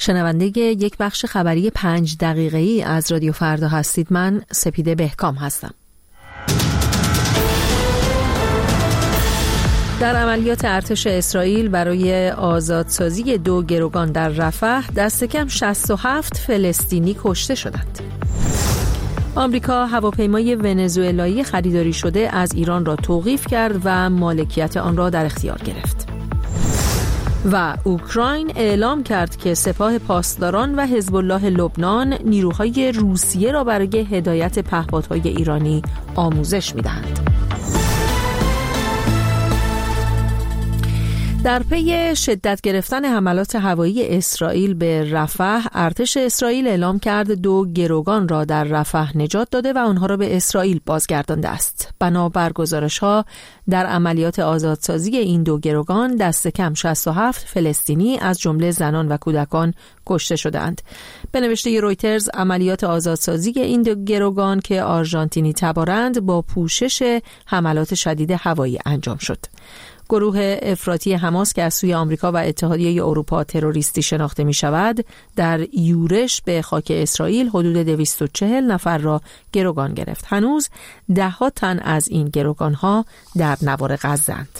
شنونده یک بخش خبری 5 دقیقه‌ای از رادیو فردا هستید. من سپیده بهکام هستم. در عملیات ارتش اسرائیل برای آزادسازی 2 گروگان در رفح دست کم 67 فلسطینی کشته شدند. آمریکا هواپیمای ونزوئلایی خریداری شده از ایران را توقیف کرد و مالکیت آن را در اختیار گرفت. و اوکراین اعلام کرد که سپاه پاسداران و حزب الله لبنان نیروهای روسیه را برای هدایت پهپادهای ایرانی آموزش می‌دهند. در پی شدت گرفتن حملات هوایی اسرائیل به رفح، ارتش اسرائیل اعلام کرد 2 گروگان را در رفح نجات داده و آنها را به اسرائیل بازگردانده است. بنابر گزارش‌ها در عملیات آزادسازی این 2 گروگان دست کم 67 فلسطینی از جمله زنان و کودکان کشته شدند. به نوشته رویترز عملیات آزادسازی این 2 گروگان که آرژانتینی تبارند با پوشش حملات شدید هوایی انجام شد. گروه افراطی حماس که از سوی آمریکا و اتحادیه اروپا تروریستی شناخته می شود، در یورش به خاک اسرائیل حدود 240 نفر را گروگان گرفت. هنوز 10 تن از این گروگان ها در نوار غزه‌اند.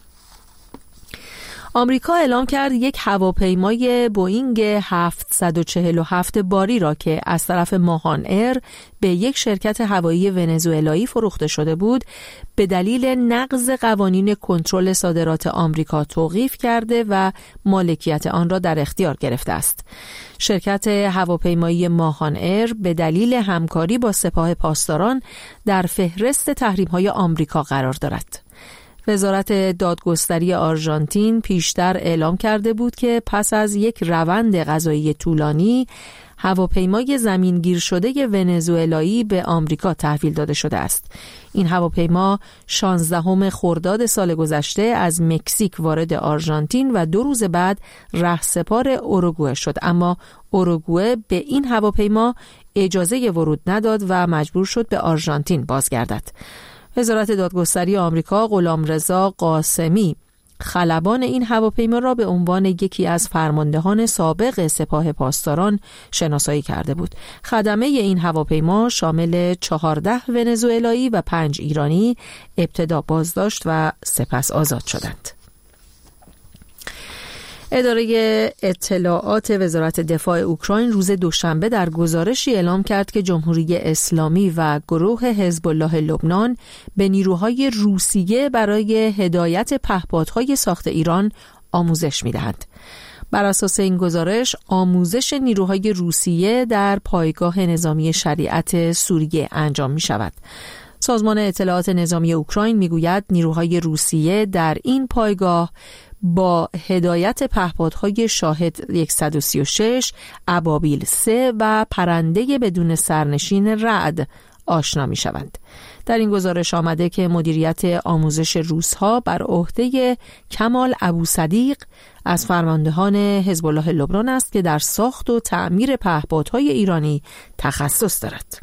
آمریکا اعلام کرد یک هواپیمای بوئینگ 747 باری را که از طرف ماهان ایر به یک شرکت هوایی ونزوئلایی فروخته شده بود به دلیل نقض قوانین کنترل صادرات آمریکا توقیف کرده و مالکیت آن را در اختیار گرفته است. شرکت هواپیمایی ماهان ایر به دلیل همکاری با سپاه پاسداران در فهرست تحریم‌های آمریکا قرار دارد. وزارت دادگستری آرژانتین پیشتر اعلام کرده بود که پس از یک روند قضایی طولانی هواپیمای زمینگیر شده ونزوئلایی به آمریکا تحویل داده شده است. این هواپیما 16 خرداد سال گذشته از مکزیک وارد آرژانتین و 2 روز بعد رهسپار اوروگوئه شد، اما اوروگوئه به این هواپیما اجازه ورود نداد و مجبور شد به آرژانتین بازگردد. وزارت دادگستری آمریکا غلامرضا قاسمی خلبان این هواپیما را به عنوان یکی از فرماندهان سابق سپاه پاسداران شناسایی کرده بود. خدمه این هواپیما شامل 14 ونزوئلایی و 5 ایرانی ابتدا بازداشت و سپس آزاد شدند. اداره اطلاعات وزارت دفاع اوکراین روز دوشنبه در گزارشی اعلام کرد که جمهوری اسلامی و گروه حزب الله لبنان به نیروهای روسیه برای هدایت پهپادهای ساخت ایران آموزش می‌دهند. بر اساس این گزارش، آموزش نیروهای روسیه در پایگاه نظامی شریعت سوریه انجام می‌شود. سازمان اطلاعات نظامی اوکراین می‌گوید نیروهای روسیه در این پایگاه با هدایت پهپادهای شاهد 136، ابابیل 3 و پرنده بدون سرنشین رعد آشنا می شوند. در این گزارش آمده که مدیریت آموزش روس‌ها بر عهده کمال ابوصدیق از فرماندهان حزب الله لبنان است که در ساخت و تعمیر پهپادهای ایرانی تخصص دارد.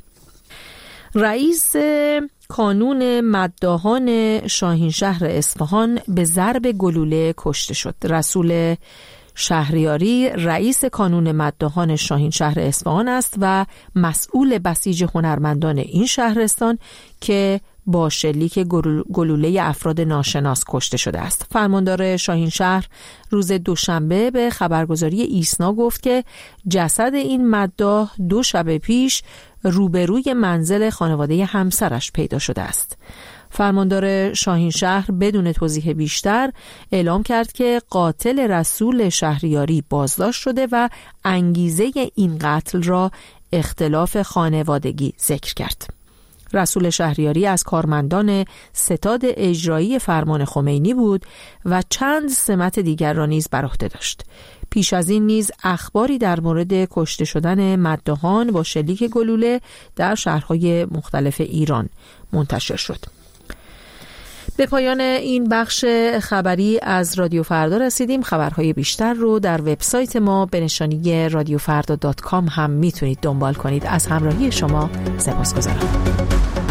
رئیس کانون مداحان شاهینشهر اصفهان به ضرب گلوله کشته شد. رسول شهریاری رئیس کانون مداحان شاهینشهر اصفهان است و مسئول بسیج هنرمندان این شهرستان که با شلیک گلوله افراد ناشناس کشته شده است. فرماندار شاهینشهر روز دوشنبه به خبرگزاری ایسنا گفت که جسد این مداح 2 شب پیش روبروی منزل خانواده همسرش پیدا شده است. فرماندار شاهینشهر بدون توضیح بیشتر اعلام کرد که قاتل رسول شهریاری بازداشت شده و انگیزه این قتل را اختلاف خانوادگی ذکر کرد. رسول شهریاری از کارمندان ستاد اجرایی فرمان خمینی بود و چند سمت دیگر را نیز بر عهده داشت. پیش از این نیز اخباری در مورد کشته شدن مداحان با شلیک گلوله در شهرهای مختلف ایران منتشر شد. به پایان این بخش خبری از رادیو فردا رسیدیم. خبرهای بیشتر رو در وبسایت ما به نشانی radiofarda.com هم میتونید دنبال کنید. از همراهی شما سپاسگزارم.